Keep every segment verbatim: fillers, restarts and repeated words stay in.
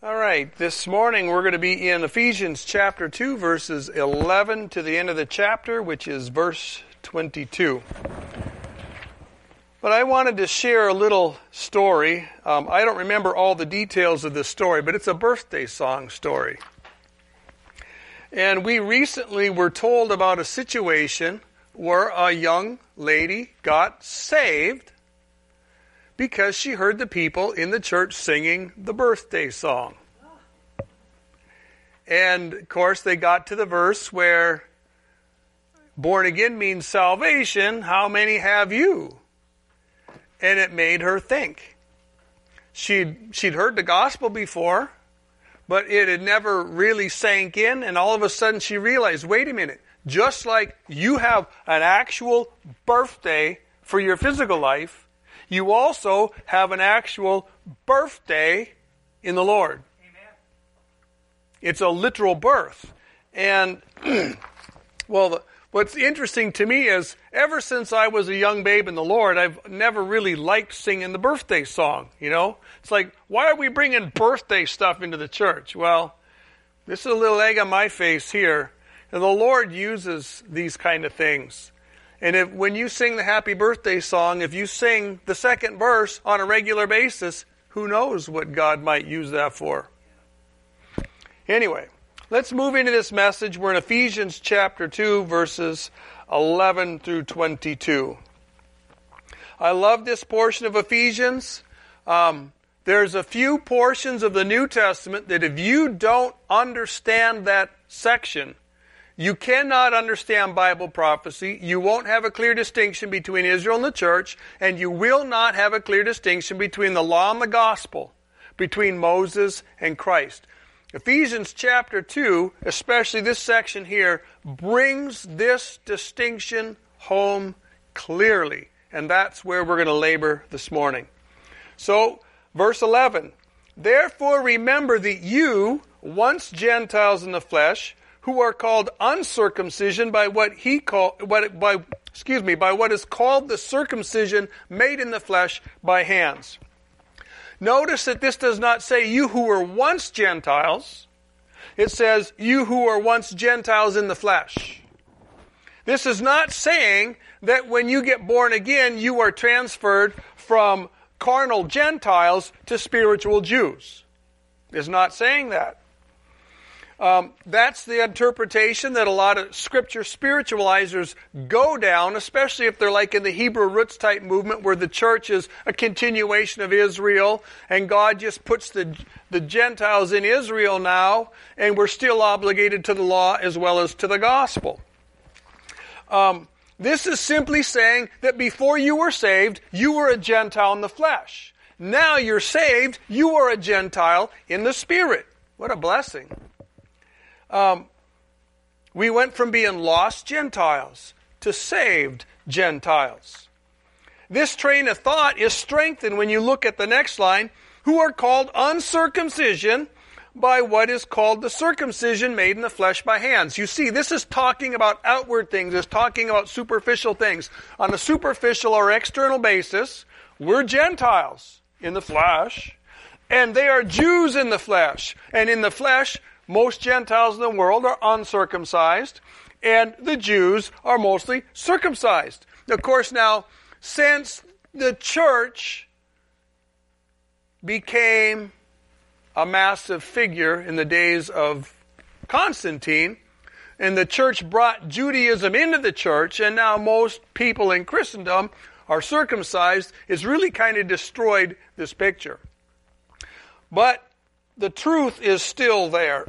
All right, this morning we're going to be in Ephesians chapter two, verses eleven to the end of the chapter, which is verse twenty-two. But I wanted to share a little story. Um, I don't remember all the details of this story, but it's a birthday song story. And we recently were told about a situation where a young lady got saved because she heard the people in the church singing the birthday song. And, of course, they got to the verse where born again means salvation. How many have you? And it made her think. She'd, she'd heard the gospel before, but it had never really sank in. And all of a sudden she realized, wait a minute, just like you have an actual birthday for your physical life, you also have an actual birthday in the Lord. Amen. It's a literal birth. And, well, the, what's interesting to me is, ever since I was a young babe in the Lord, I've never really liked singing the birthday song, you know? It's like, why are we bringing birthday stuff into the church? Well, this is a little egg on my face here. And the Lord uses these kind of things. And if, when you sing the happy birthday song, if you sing the second verse on a regular basis, who knows what God might use that for? Anyway, let's move into this message. We're in Ephesians chapter two, verses eleven through twenty-two. I love this portion of Ephesians. Um, there's a few portions of the New Testament that if you don't understand that section, you cannot understand Bible prophecy, you won't have a clear distinction between Israel and the church, and you will not have a clear distinction between the law and the gospel, between Moses and Christ. Ephesians chapter two, especially this section here, brings this distinction home clearly, and that's where we're going to labor this morning. So, verse eleven, therefore remember that you, once Gentiles in the flesh, who are called uncircumcision by what he call what by excuse me by what is called the circumcision made in the flesh by hands. Notice that this does not say you who were once Gentiles. It says you who were once Gentiles in the flesh. This is not saying that when you get born again you are transferred from carnal Gentiles to spiritual Jews. It's not saying that. Um, that's the interpretation that a lot of Scripture spiritualizers go down, especially if they're like in the Hebrew roots type movement where the church is a continuation of Israel and God just puts the, the Gentiles in Israel now and we're still obligated to the law as well as to the gospel. Um, this is simply saying that before you were saved, you were a Gentile in the flesh. Now you're saved, you are a Gentile in the Spirit. What a blessing. Um, we went from being lost Gentiles to saved Gentiles. This train of thought is strengthened when you look at the next line, who are called uncircumcision by what is called the circumcision made in the flesh by hands. You see, this is talking about outward things. It's talking about superficial things. On a superficial or external basis, we're Gentiles in the flesh, and they are Jews in the flesh. And in the flesh, most Gentiles in the world are uncircumcised, and the Jews are mostly circumcised. Of course, now, since the church became a massive figure in the days of Constantine, and the church brought Judaism into the church, and now most people in Christendom are circumcised, it's really kind of destroyed this picture. But the truth is still there.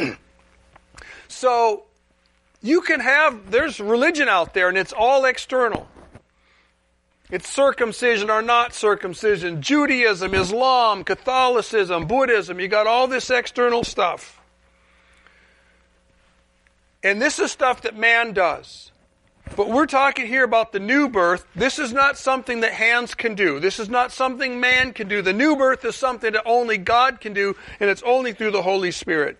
So, you can have, there's religion out there and it's all external. It's circumcision or not circumcision, Judaism, Islam, Catholicism, Buddhism, you got all this external stuff. And this is stuff that man does. But we're talking here about the new birth. This is not something that hands can do. This is not something man can do. The new birth is something that only God can do, and it's only through the Holy Spirit.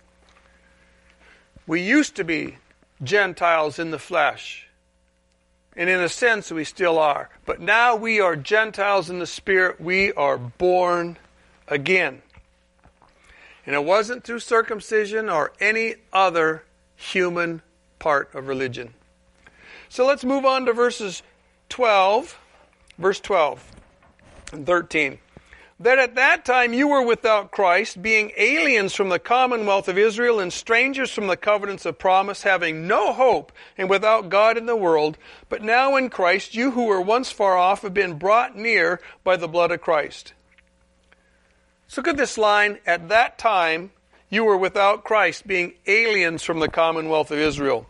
We used to be Gentiles in the flesh. And in a sense, we still are. But now we are Gentiles in the Spirit. We are born again. And it wasn't through circumcision or any other human part of religion. So let's move on to verses twelve, verse twelve and thirteen. That at that time you were without Christ, being aliens from the commonwealth of Israel and strangers from the covenants of promise, having no hope and without God in the world. But now in Christ, you who were once far off have been brought near by the blood of Christ. So look at this line. At that time you were without Christ, being aliens from the commonwealth of Israel.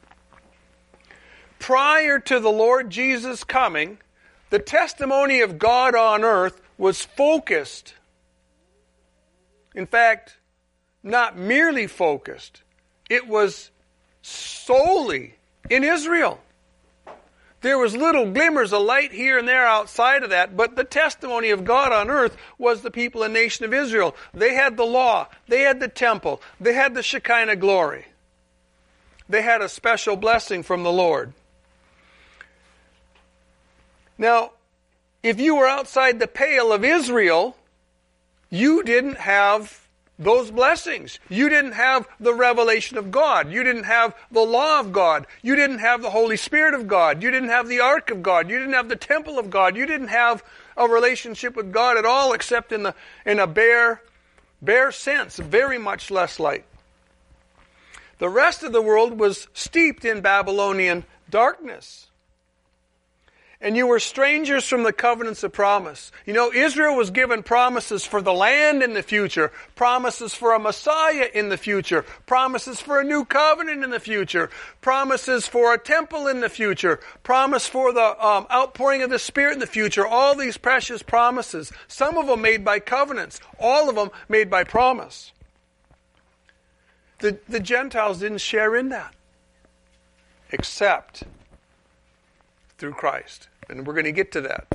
Prior to the Lord Jesus coming, the testimony of God on earth was focused. In fact, not merely focused. It was solely in Israel. There was little glimmers of light here and there outside of that, but the testimony of God on earth was the people and nation of Israel. They had the law. They had the temple. They had the Shekinah glory. They had a special blessing from the Lord. Now, if you were outside the pale of Israel, you didn't have those blessings. You didn't have the revelation of God. You didn't have the law of God. You didn't have the Holy Spirit of God. You didn't have the ark of God. You didn't have the temple of God. You didn't have a relationship with God at all, except in the in a bare, bare sense, very much less light. The rest of the world was steeped in Babylonian darkness. And you were strangers from the covenants of promise. You know, Israel was given promises for the land in the future, promises for a Messiah in the future, promises for a new covenant in the future, promises for a temple in the future, promise for the um, outpouring of the Spirit in the future. All these precious promises, some of them made by covenants, all of them made by promise. The, the Gentiles didn't share in that, except through Christ. And we're going to get to that.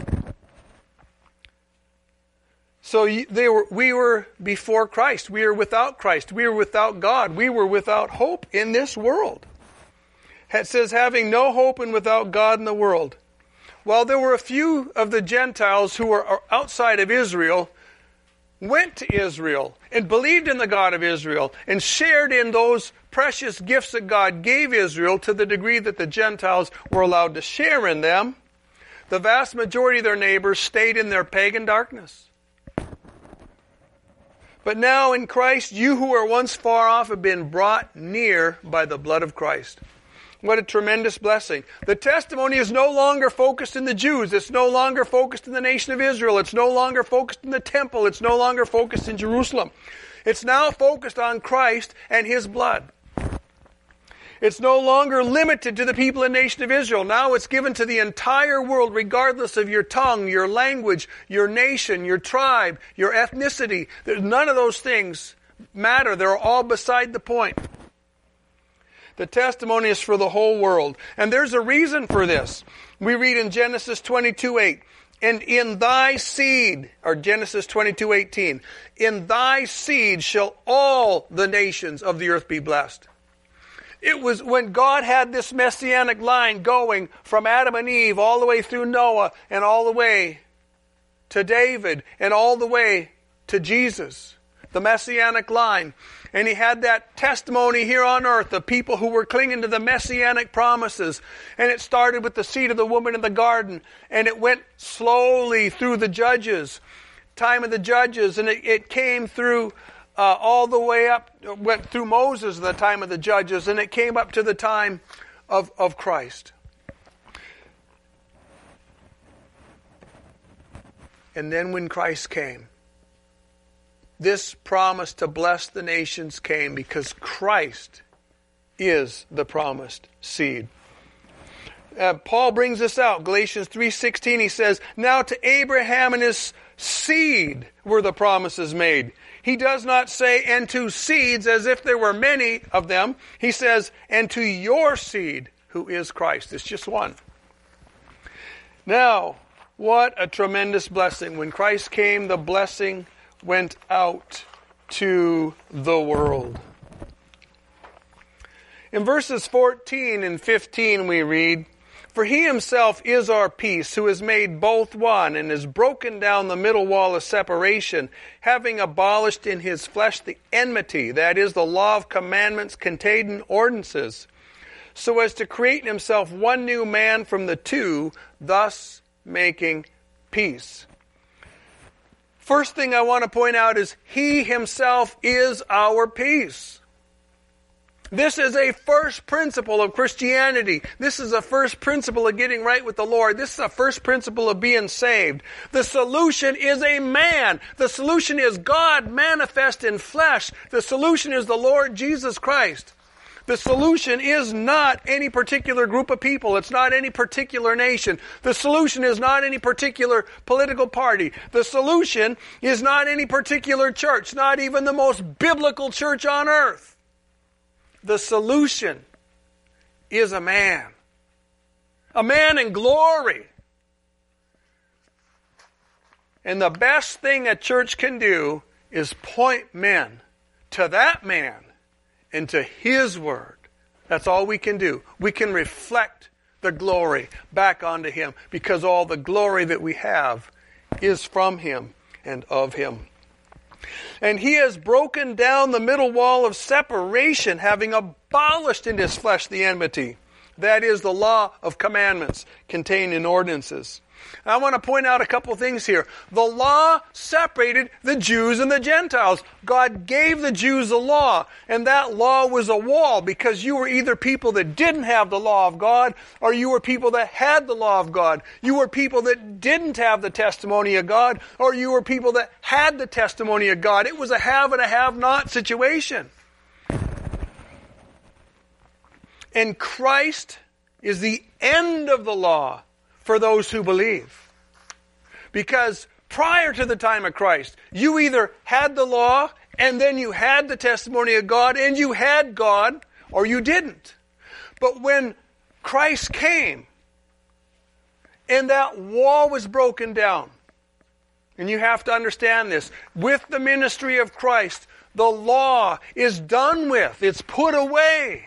So they were, we were before Christ. We were without Christ. We were without God. We were without hope in this world. It says, having no hope and without God in the world. While there were a few of the Gentiles who were outside of Israel, went to Israel and believed in the God of Israel and shared in those precious gifts that God gave Israel to the degree that the Gentiles were allowed to share in them, the vast majority of their neighbors stayed in their pagan darkness. But now in Christ, you who were once far off have been brought near by the blood of Christ. What a tremendous blessing. The testimony is no longer focused in the Jews. It's no longer focused in the nation of Israel. It's no longer focused in the temple. It's no longer focused in Jerusalem. It's now focused on Christ and His blood. It's no longer limited to the people and nation of Israel. Now it's given to the entire world, regardless of your tongue, your language, your nation, your tribe, your ethnicity. None of those things matter. They're all beside the point. The testimony is for the whole world. And there's a reason for this. We read in Genesis twenty-two eight, and in thy seed, or Genesis twenty-two eighteen, in thy seed shall all the nations of the earth be blessed. It was when God had this messianic line going from Adam and Eve all the way through Noah and all the way to David and all the way to Jesus, the messianic line. And he had that testimony here on earth, the people who were clinging to the messianic promises. And it started with the seed of the woman in the garden. And it went slowly through the judges, time of the judges. And it, it came through uh, all the way up, went through Moses, the time of the judges. And it came up to the time of, of Christ. And then when Christ came, this promise to bless the nations came because Christ is the promised seed. Uh, Paul brings this out. Galatians three sixteen, he says, now to Abraham and his seed were the promises made. He does not say, and to seeds, as if there were many of them. He says, and to your seed, who is Christ. It's just one. Now, what a tremendous blessing. When Christ came, the blessing went out to the world. In verses fourteen and fifteen we read, For he himself is our peace, who has made both one, and has broken down the middle wall of separation, having abolished in his flesh the enmity, that is, the law of commandments contained in ordinances, so as to create in himself one new man from the two, thus making peace. First thing I want to point out is he himself is our peace. This is a first principle of Christianity. This is a first principle of getting right with the Lord. This is a first principle of being saved. The solution is a man. The solution is God manifest in flesh. The solution is the Lord Jesus Christ. The solution is not any particular group of people. It's not any particular nation. The solution is not any particular political party. The solution is not any particular church, not even the most biblical church on earth. The solution is a man. A man in glory. And the best thing a church can do is point men to that man and to his word. That's all we can do. We can reflect the glory back onto him, because all the glory that we have is from him and of him. And he has broken down the middle wall of separation, having abolished in his flesh the enmity. That is the law of commandments contained in ordinances. I want to point out a couple things here. The law separated the Jews and the Gentiles. God gave the Jews a law, and that law was a wall, because you were either people that didn't have the law of God, or you were people that had the law of God. You were people that didn't have the testimony of God, or you were people that had the testimony of God. It was a have and a have-not situation. And Christ is the end of the law for those who believe. Because prior to the time of Christ, you either had the law, and then you had the testimony of God, and you had God, or you didn't. But when Christ came, and that wall was broken down, and you have to understand this, with the ministry of Christ, the law is done with. It's put away.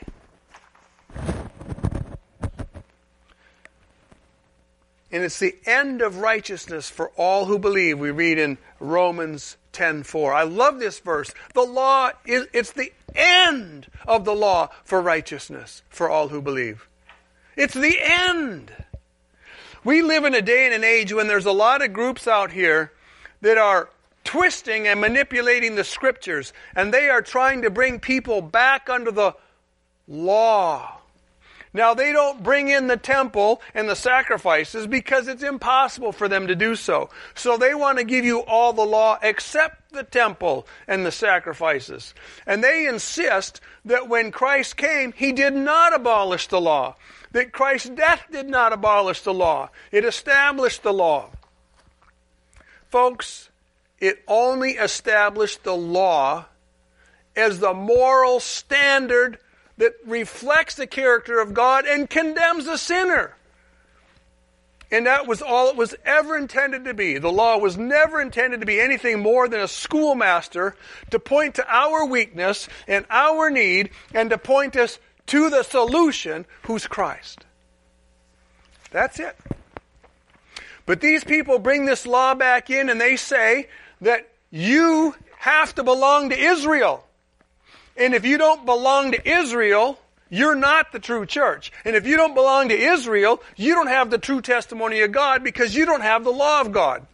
And it's the end of righteousness for all who believe. We read in Romans ten four. I love this verse. The law is, it's the end of the law for righteousness for all who believe. It's the end. We live in a day and an age when there's a lot of groups out here that are twisting and manipulating the scriptures, and they are trying to bring people back under the law. Now, they don't bring in the temple and the sacrifices because it's impossible for them to do so. So they want to give you all the law except the temple and the sacrifices. And they insist that when Christ came, he did not abolish the law. That Christ's death did not abolish the law. It established the law. Folks, it only established the law as the moral standard that reflects the character of God and condemns the sinner. And that was all it was ever intended to be. The law was never intended to be anything more than a schoolmaster to point to our weakness and our need, and to point us to the solution, who's Christ. That's it. But these people bring this law back in, and they say that you have to belong to Israel. And if you don't belong to Israel, you're not the true church. And if you don't belong to Israel, you don't have the true testimony of God, because you don't have the law of God.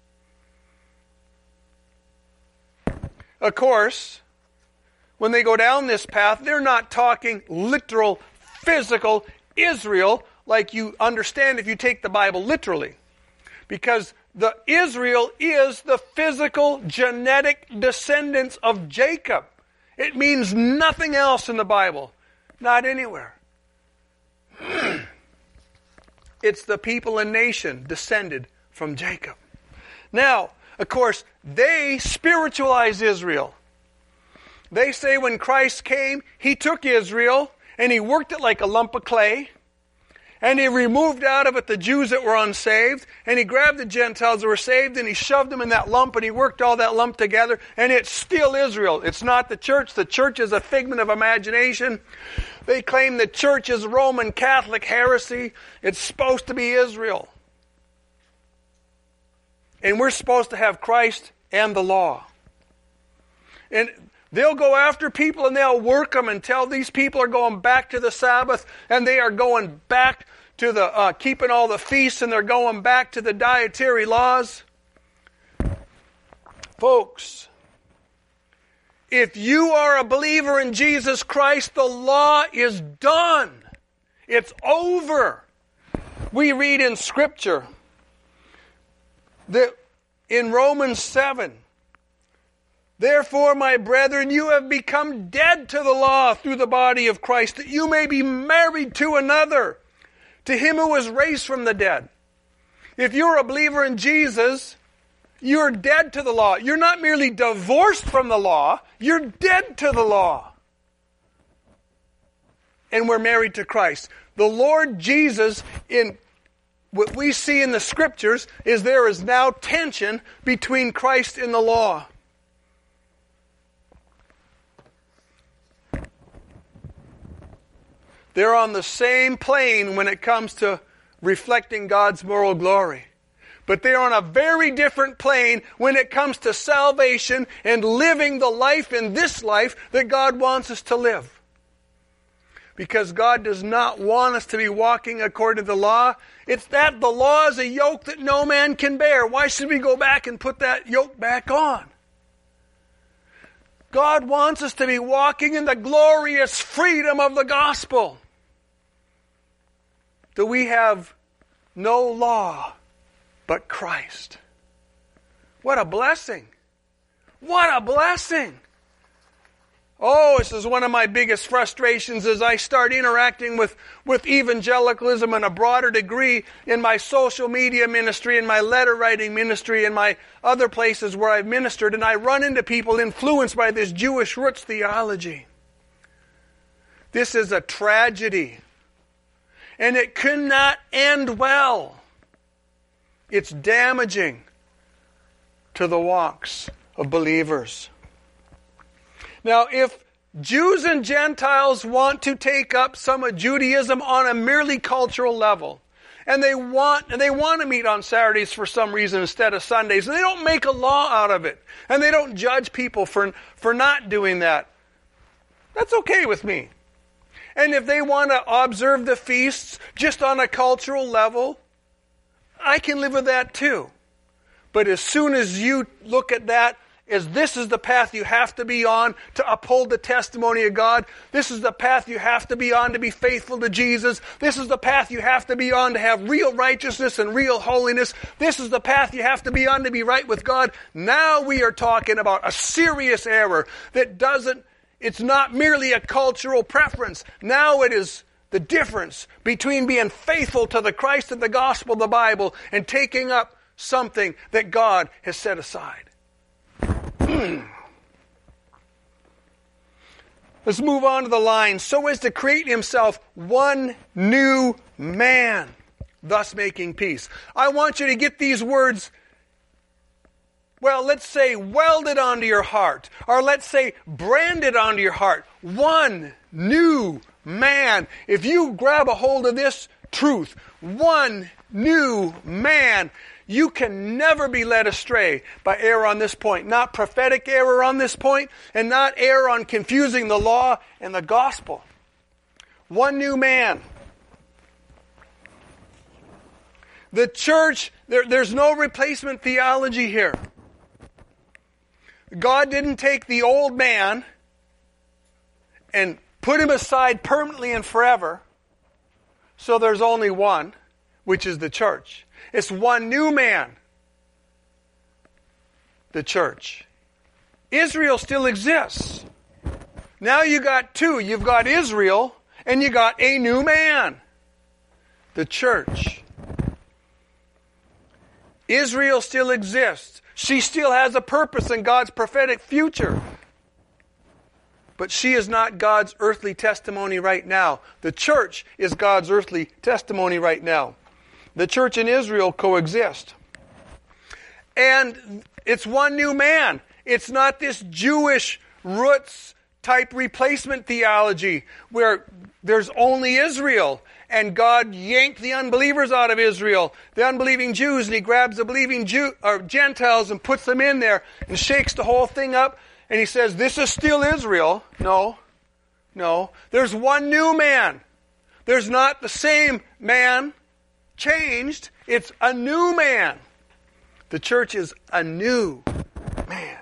Of course, when they go down this path, they're not talking literal, physical Israel like you understand if you take the Bible literally. Because the Israel is the physical, genetic descendants of Jacob. It means nothing else in the Bible. Not anywhere. It's the people and nation descended from Jacob. Now, of course, they spiritualize Israel. They say when Christ came, he took Israel and he worked it like a lump of clay. And he removed out of it the Jews that were unsaved, and he grabbed the Gentiles that were saved, and he shoved them in that lump, and he worked all that lump together, and it's still Israel. It's not the church. The church is a figment of imagination. They claim the church is Roman Catholic heresy. It's supposed to be Israel. And we're supposed to have Christ and the law. And they'll go after people and they'll work them until these people are going back to the Sabbath, and they are going back to the uh, keeping all the feasts, and they're going back to the dietary laws. Folks, if you are a believer in Jesus Christ, the law is done. It's over. We read in Scripture that in Romans seven, therefore, my brethren, you have become dead to the law through the body of Christ, that you may be married to another, to him who was raised from the dead. If you're a believer in Jesus, you're dead to the law. You're not merely divorced from the law, you're dead to the law. And we're married to Christ. The Lord Jesus, in what we see in the Scriptures, is there is now tension between Christ and the law. They're on the same plane when it comes to reflecting God's moral glory. But they're on a very different plane when it comes to salvation and living the life in this life that God wants us to live. Because God does not want us to be walking according to the law. It's that the law is a yoke that no man can bear. Why should we go back and put that yoke back on? God wants us to be walking in the glorious freedom of the gospel. That we have no law but Christ. What a blessing. What a blessing. Oh, this is one of my biggest frustrations as I start interacting with, with evangelicalism in a broader degree in my social media ministry, in my letter writing ministry, in my other places where I've ministered, and I run into people influenced by this Jewish roots theology. This is a tragedy. And it cannot end well. It's damaging to the walks of believers. Now, if Jews and Gentiles want to take up some of Judaism on a merely cultural level, and they want and they want to meet on Saturdays for some reason instead of Sundays, and they don't make a law out of it, and they don't judge people for, for not doing that, that's okay with me. And if they want to observe the feasts just on a cultural level, I can live with that too. But as soon as you look at that as this is the path you have to be on to uphold the testimony of God, this is the path you have to be on to be faithful to Jesus, this is the path you have to be on to have real righteousness and real holiness, this is the path you have to be on to be right with God, now we are talking about a serious error that doesn't It's not merely a cultural preference. Now it is the difference between being faithful to the Christ and the gospel of the Bible and taking up something that God has set aside. Let's move on to the line. So as to create himself one new man, thus making peace. I want you to get these words, well, let's say welded onto your heart, or let's say branded onto your heart. One new man. If you grab a hold of this truth, one new man, you can never be led astray by error on this point. Not prophetic error on this point, and not error on confusing the law and the gospel. One new man. The church, there, there's no replacement theology here. God didn't take the old man and put him aside permanently and forever. So there's only one, which is the church. It's one new man, the church. Israel still exists. Now you got two. You've got Israel and you got a new man, the church. Israel still exists. She still has a purpose in God's prophetic future. but she is not God's earthly testimony right now. The church is God's earthly testimony right now. The church and Israel coexist. And it's one new man. It's not this Jewish roots type replacement theology where there's only Israel and God yanked the unbelievers out of Israel, the unbelieving Jews, and he grabs the believing Jew, or Gentiles and puts them in there and shakes the whole thing up and he says, this is still Israel. No, no. There's one new man. There's not the same man changed. It's a new man. The church is a new man.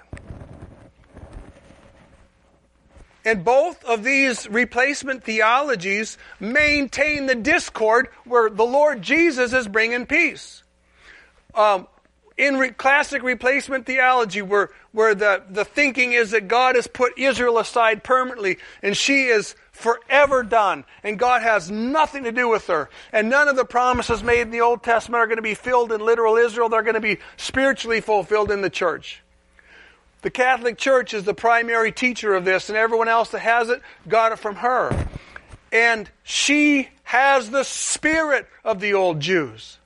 And both of these replacement theologies maintain the discord where the Lord Jesus is bringing peace. Um, in re- classic replacement theology, where, where the, the thinking is that God has put Israel aside permanently and she is forever done, and God has nothing to do with her, and none of the promises made in the Old Testament are going to be filled in literal Israel. They're going to be spiritually fulfilled in the church. The Catholic Church is the primary teacher of this, and everyone else that has it got it from her. And she has the spirit of the old Jews.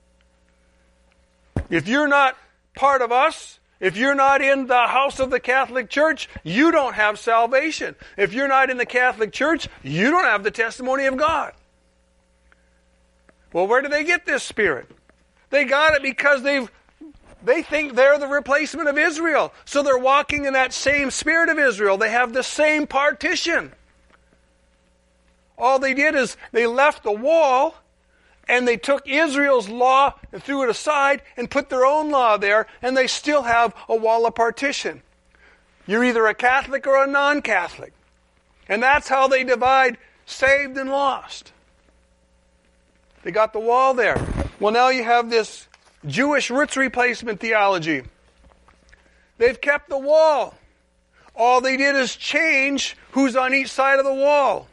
If you're not part of us, if you're not in the house of the Catholic Church, you don't have salvation. If you're not in the Catholic Church, you don't have the testimony of God. Well, where do they get this spirit? They got it because they've They think they're the replacement of Israel. So they're walking in that same spirit of Israel. They have the same partition. All they did is they left the wall and they took Israel's law and threw it aside and put their own law there, and they still have a wall of partition. You're either a Catholic or a non-Catholic. And that's how they divide saved and lost. They got the wall there. Well, now you have this Jewish roots replacement theology. They've kept the wall. All they did is change who's on each side of the wall.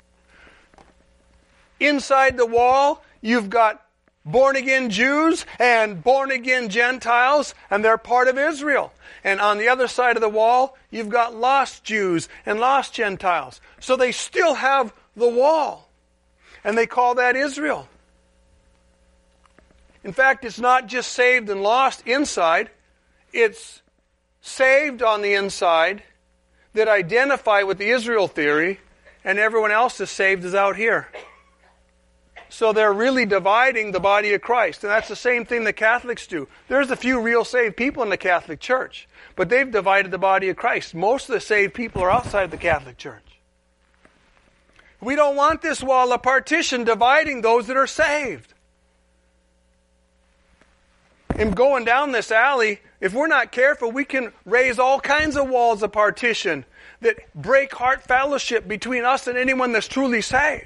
Inside the wall, you've got born-again Jews and born-again Gentiles, and they're part of Israel. And on the other side of the wall, you've got lost Jews and lost Gentiles. So they still have the wall. And they call that Israel. In fact, it's not just saved and lost inside. It's saved on the inside that identify with the Israel theory, and everyone else is saved is out here. So they're really dividing the body of Christ. And that's the same thing the Catholics do. There's a few real saved people in the Catholic Church, but they've divided the body of Christ. Most of the saved people are outside the Catholic Church. We don't want this wall of partition dividing those that are saved. And going down this alley, if we're not careful, we can raise all kinds of walls of partition that break heart fellowship between us and anyone that's truly saved.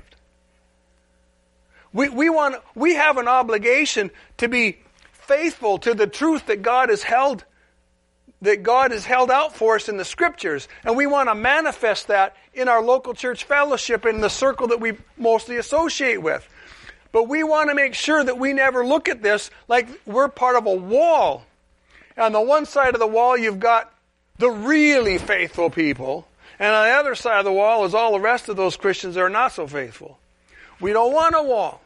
We, we, want, we have an obligation to be faithful to the truth that God has held, that God has held out for us in the Scriptures. And we want to manifest that in our local church fellowship in the circle that we mostly associate with. But we want to make sure that we never look at this like we're part of a wall. On the one side of the wall, you've got the really faithful people. And on the other side of the wall is all the rest of those Christians that are not so faithful. We don't want a wall.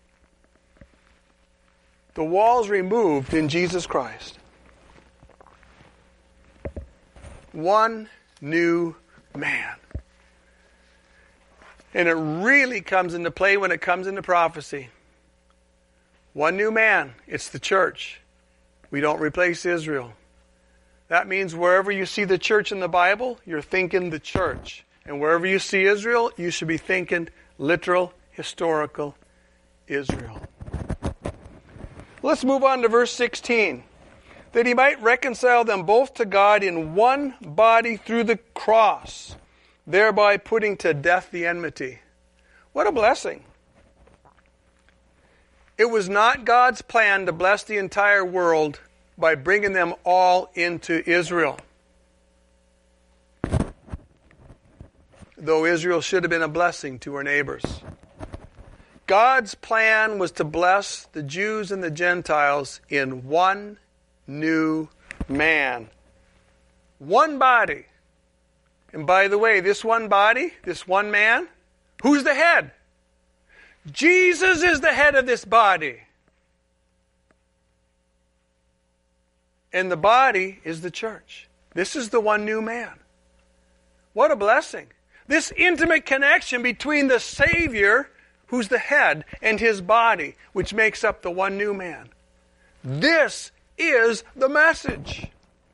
The wall's removed in Jesus Christ. One new man. And it really comes into play when it comes into prophecy. One new man. It's the church. We don't replace Israel. That means wherever you see the church in the Bible, you're thinking the church. And wherever you see Israel, you should be thinking literal, historical Israel. Let's move on to verse sixteen. That he might reconcile them both to God in one body through the cross, thereby putting to death the enmity. What a blessing. It was not God's plan to bless the entire world by bringing them all into Israel. Though Israel should have been a blessing to her neighbors. God's plan was to bless the Jews and the Gentiles in one new man. One body. And by the way, this one body, this one man, who's the head? Jesus is the head of this body. And the body is the church. This is the one new man. What a blessing. This intimate connection between the Savior, who's the head, and his body, which makes up the one new man. This is the message.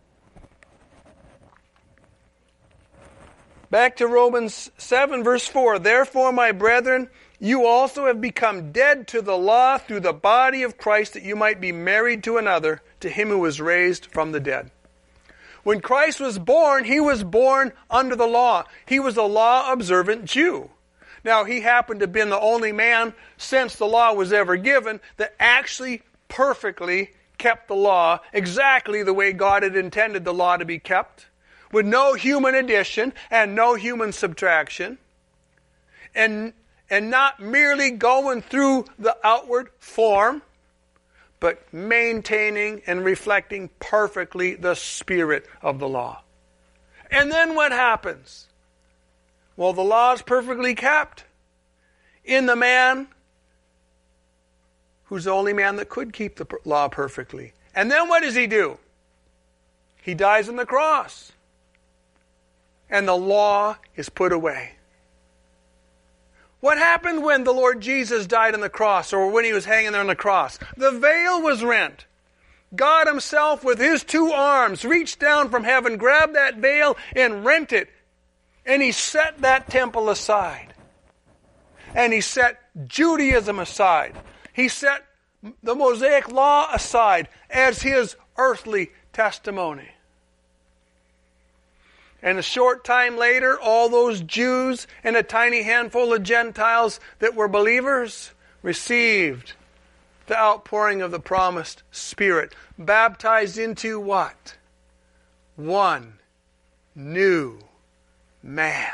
Back to Romans seven, verse four. Therefore, my brethren, you also have become dead to the law through the body of Christ, that you might be married to another, to him who was raised from the dead. When Christ was born, he was born under the law. He was a law-observant Jew. Now, he happened to have been the only man since the law was ever given that actually perfectly kept the law exactly the way God had intended the law to be kept, with no human addition and no human subtraction, and, and not merely going through the outward form, but maintaining and reflecting perfectly the spirit of the law. And then what happens? Well, the law is perfectly kept in the man who's the only man that could keep the law perfectly. And then what does he do? He dies on the cross. And the law is put away. What happened when the Lord Jesus died on the cross, or when he was hanging there on the cross? The veil was rent. God himself with his two arms reached down from heaven, grabbed that veil and rent it. And he set that temple aside. And he set Judaism aside. He set the Mosaic law aside as his earthly testimony. And a short time later, all those Jews and a tiny handful of Gentiles that were believers received the outpouring of the promised Spirit, baptized into what? One new man.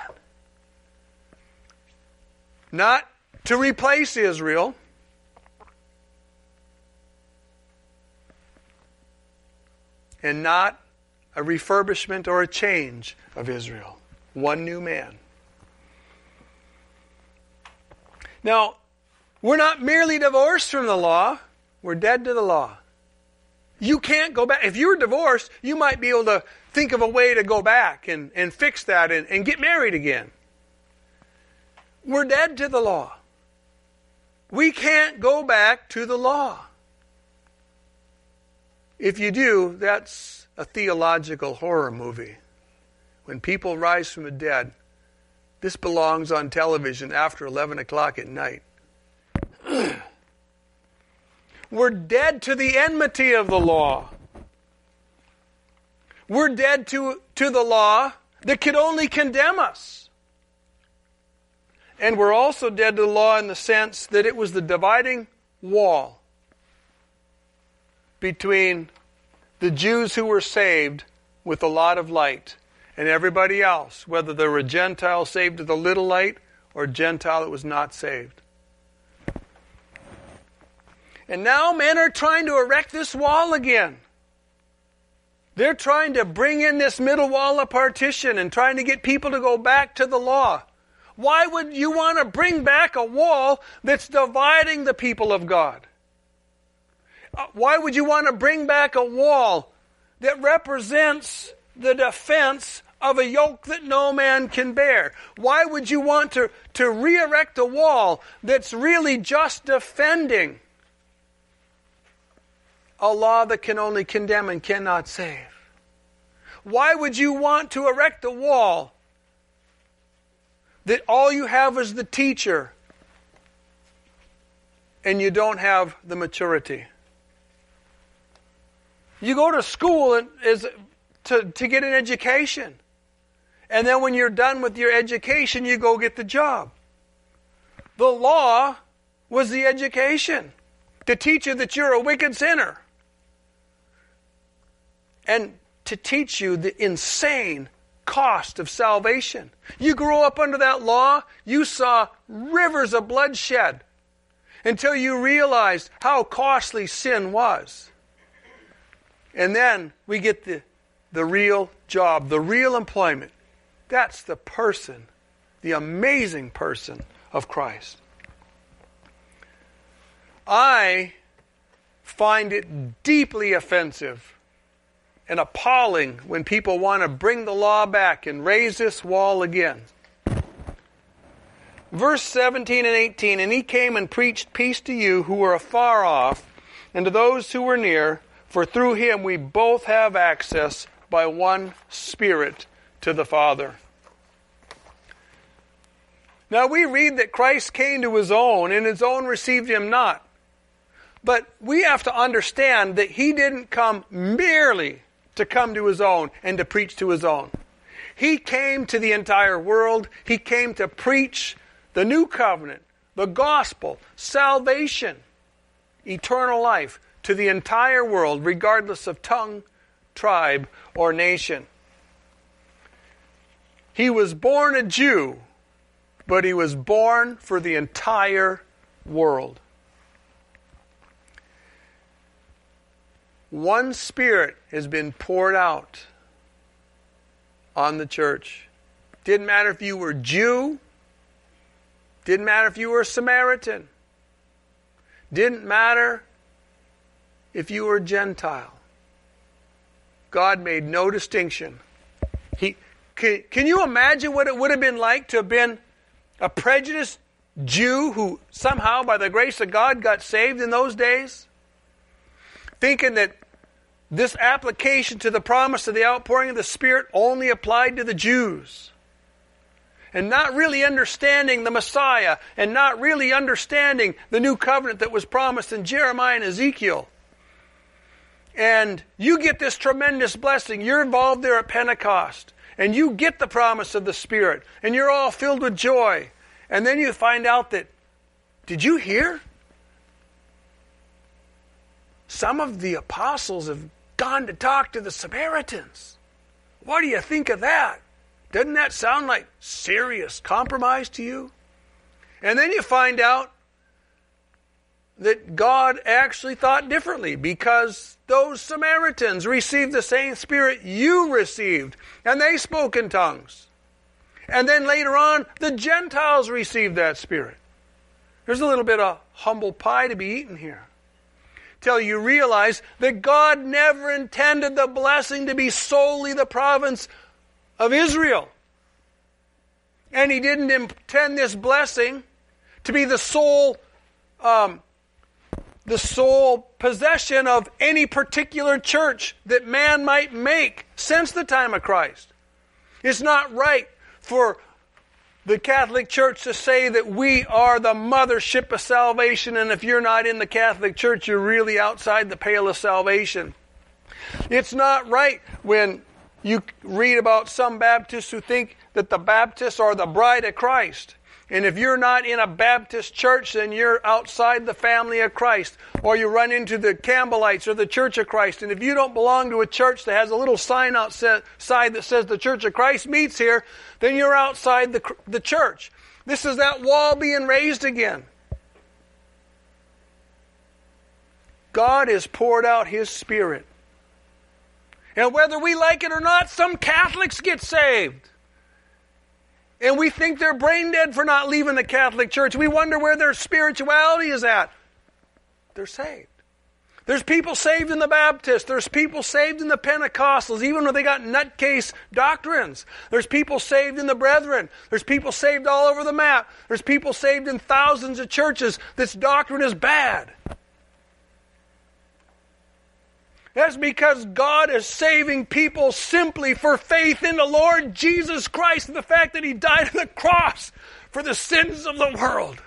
Not to replace Israel, and not a refurbishment or a change of Israel. One new man. Now, we're not merely divorced from the law. We're dead to the law. You can't go back. If you were divorced, you might be able to think of a way to go back and, and fix that and, and get married again. We're dead to the law. We can't go back to the law. If you do, that's a theological horror movie. When people rise from the dead, this belongs on television after eleven o'clock at night. We're dead to the enmity of the law. We're dead to, to the law that could only condemn us. And we're also dead to the law in the sense that it was the dividing wall between the Jews who were saved with a lot of light and everybody else, whether they were a Gentile saved with a little light or a Gentile that was not saved. And now men are trying to erect this wall again. They're trying to bring in this middle wall of partition and trying to get people to go back to the law. Why would you want to bring back a wall that's dividing the people of God? Why would you want to bring back a wall that represents the defense of a yoke that no man can bear? Why would you want to, to re-erect a wall that's really just defending a law that can only condemn and cannot save? Why would you want to erect a wall that all you have is the teacher and you don't have the maturity? You go to school and is to, to get an education. And then when you're done with your education, you go get the job. The law was the education to teach you that you're a wicked sinner. And to teach you the insane cost of salvation. You grew up under that law, you saw rivers of bloodshed until you realized how costly sin was. And then we get the, the real job, the real employment. That's the person, the amazing person of Christ. I find it deeply offensive and appalling when people want to bring the law back and raise this wall again. Verse seventeen and eighteen, and he came and preached peace to you who were afar off, and to those who were near, for through him we both have access by one Spirit to the Father. Now we read that Christ came to his own, and his own received him not. But we have to understand that he didn't come merely to come to his own and to preach to his own. He came to the entire world. He came to preach the new covenant, the gospel, salvation, eternal life to the entire world, regardless of tongue, tribe, or nation. He was born a Jew, but he was born for the entire world. One Spirit has been poured out on the church. Didn't matter if you were Jew. Didn't matter if you were a Samaritan. Didn't matter if you were Gentile. God made no distinction. He, can, can you imagine what it would have been like to have been a prejudiced Jew who somehow, by the grace of God, got saved in those days? Thinking that this application to the promise of the outpouring of the Spirit only applied to the Jews. And not really understanding the Messiah, and not really understanding the new covenant that was promised in Jeremiah and Ezekiel. And you get this tremendous blessing. You're involved there at Pentecost. And you get the promise of the Spirit. And you're all filled with joy. And then you find out that, did you hear? Some of the apostles have gone to talk to the Samaritans. What do you think of that? Doesn't that sound like serious compromise to you? And then you find out that God actually thought differently, because those Samaritans received the same Spirit you received, and they spoke in tongues. And then later on, the Gentiles received that Spirit. There's a little bit of humble pie to be eaten here, till you realize that God never intended the blessing to be solely the province of Israel. And he didn't intend this blessing to be the sole um, the sole possession of any particular church that man might make since the time of Christ. It's not right for the Catholic Church to say that we are the mothership of salvation, and if you're not in the Catholic Church, you're really outside the pale of salvation. It's not right when you read about some Baptists who think that the Baptists are the bride of Christ. And if you're not in a Baptist church, then you're outside the family of Christ. Or you run into the Campbellites or the Church of Christ. And if you don't belong to a church that has a little sign outside that says the Church of Christ meets here, then you're outside the, the church. This is that wall being raised again. God has poured out His Spirit. And whether we like it or not, some Catholics get saved. And we think they're brain dead for not leaving the Catholic Church. We wonder where their spirituality is at. They're saved. There's people saved in the Baptists. There's people saved in the Pentecostals, even when they got nutcase doctrines. There's people saved in the Brethren. There's people saved all over the map. There's people saved in thousands of churches. This doctrine is bad. That's because God is saving people simply for faith in the Lord Jesus Christ and the fact that He died on the cross for the sins of the world.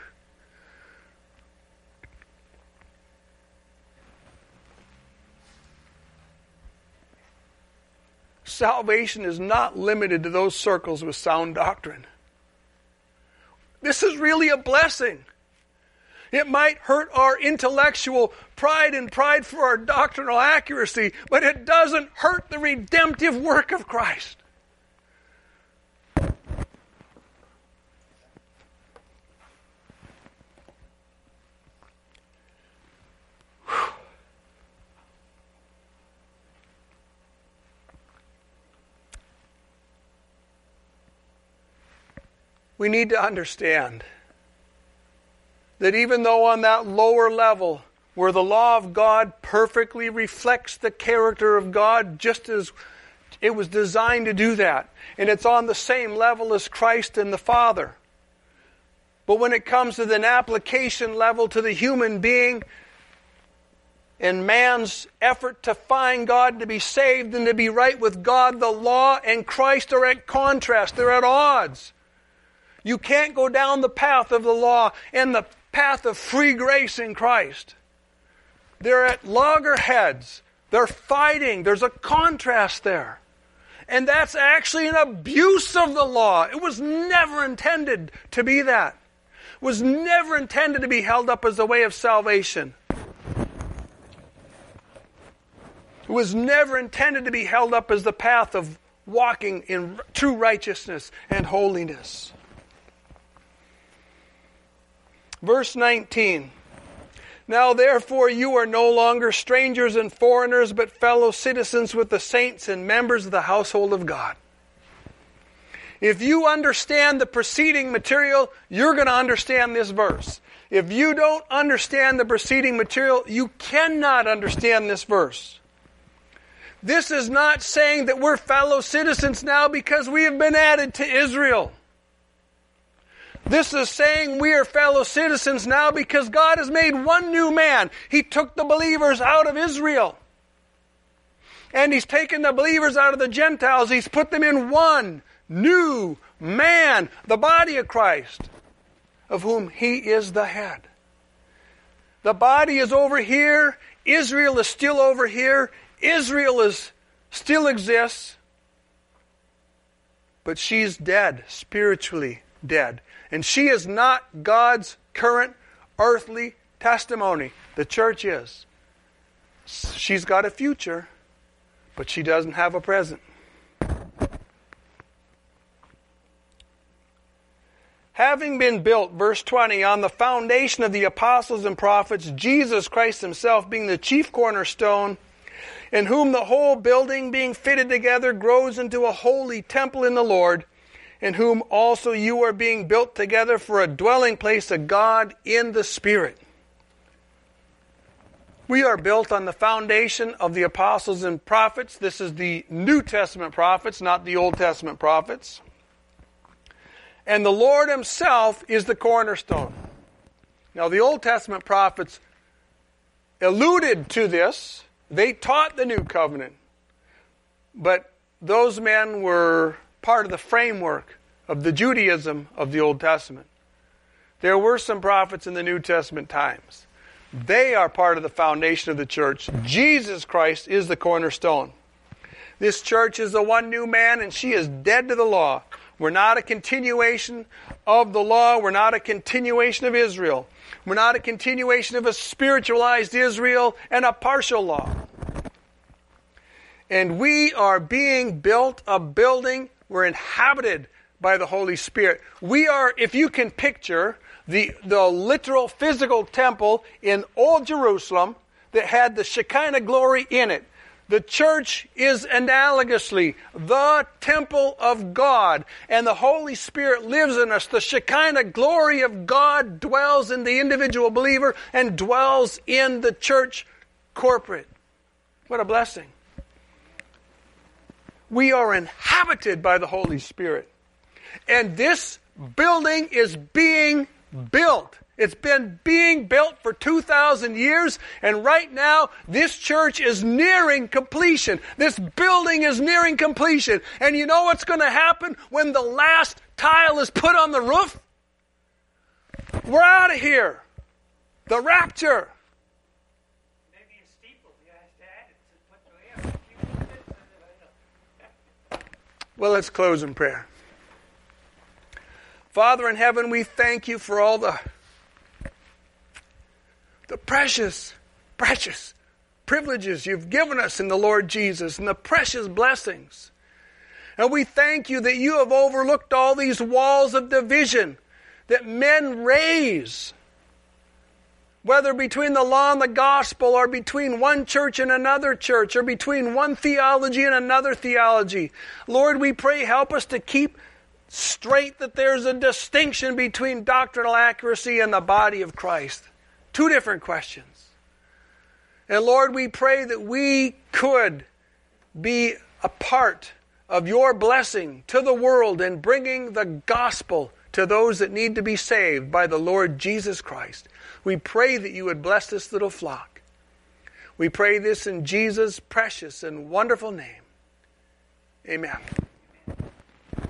Salvation is not limited to those circles with sound doctrine. This is really a blessing. It might hurt our intellectual pride and pride for our doctrinal accuracy, but it doesn't hurt the redemptive work of Christ. we need to understand that even though on that lower level, where the law of God perfectly reflects the character of God, just as it was designed to do that, and it's on the same level as Christ and the Father. But when it comes to an application level to the human being and man's effort to find God, to be saved and to be right with God, the law and Christ are at contrast. They're at odds. You can't go down the path of the law and the path of free grace in Christ. They're at loggerheads. They're fighting. There's a contrast there. And that's actually an abuse of the law. It was never intended to be that. It was never intended to be held up as a way of salvation. It was never intended to be held up as the path of walking in true righteousness and holiness. Verse nineteen. Now therefore you are no longer strangers and foreigners, but fellow citizens with the saints and members of the household of God. If you understand the preceding material, you're going to understand this verse. If you don't understand the preceding material, you cannot understand this verse. This is not saying that we're fellow citizens now because we have been added to Israel. This is saying we are fellow citizens now because God has made one new man. He took the believers out of Israel. And He's taken the believers out of the Gentiles. He's put them in one new man, the body of Christ, of whom He is the head. The body is over here. Israel is still over here. Israel is still exists. But she's dead, spiritually dead. And she is not God's current earthly testimony. The church is. She's got a future, but she doesn't have a present. Having been built, verse twenty, on the foundation of the apostles and prophets, Jesus Christ Himself being the chief cornerstone, in whom the whole building being fitted together grows into a holy temple in the Lord, in whom also you are being built together for a dwelling place of God in the Spirit. We are built on the foundation of the apostles and prophets. This is the New Testament prophets, not the Old Testament prophets. And the Lord Himself is the cornerstone. Now the Old Testament prophets alluded to this. They taught the new covenant. But those men were part of the framework of the Judaism of the Old Testament. There were some prophets in the New Testament times. They are part of the foundation of the church. Jesus Christ is the cornerstone. This church is the one new man, and she is dead to the law. We're not a continuation of the law. We're not a continuation of Israel. We're not a continuation of a spiritualized Israel and a partial law. And we are being built a building. We're inhabited by the Holy Spirit. We are, if you can picture, the, the literal physical temple in Old Jerusalem that had the Shekinah glory in it. The church is analogously the temple of God, and the Holy Spirit lives in us. The Shekinah glory of God dwells in the individual believer and dwells in the church corporate. What a blessing. We are inhabited by the Holy Spirit. And this building is being built. It's been being built for two thousand years, and right now this church is nearing completion. This building is nearing completion. And you know what's going to happen when the last tile is put on the roof? We're out of here. The rapture. Maybe a steeple. You have to add it to put the air. Well, let's close in prayer. Father in heaven, we thank You for all the The precious, precious privileges You've given us in the Lord Jesus and the precious blessings. And we thank You that You have overlooked all these walls of division that men raise, whether between the law and the gospel, or between one church and another church, or between one theology and another theology. Lord, we pray, help us to keep straight that there's a distinction between doctrinal accuracy and the body of Christ. Two different questions. And Lord, we pray that we could be a part of your blessing to the world and bringing the gospel to those that need to be saved by the Lord Jesus Christ. We pray that you would bless this little flock. We pray this in Jesus' precious and wonderful name. Amen.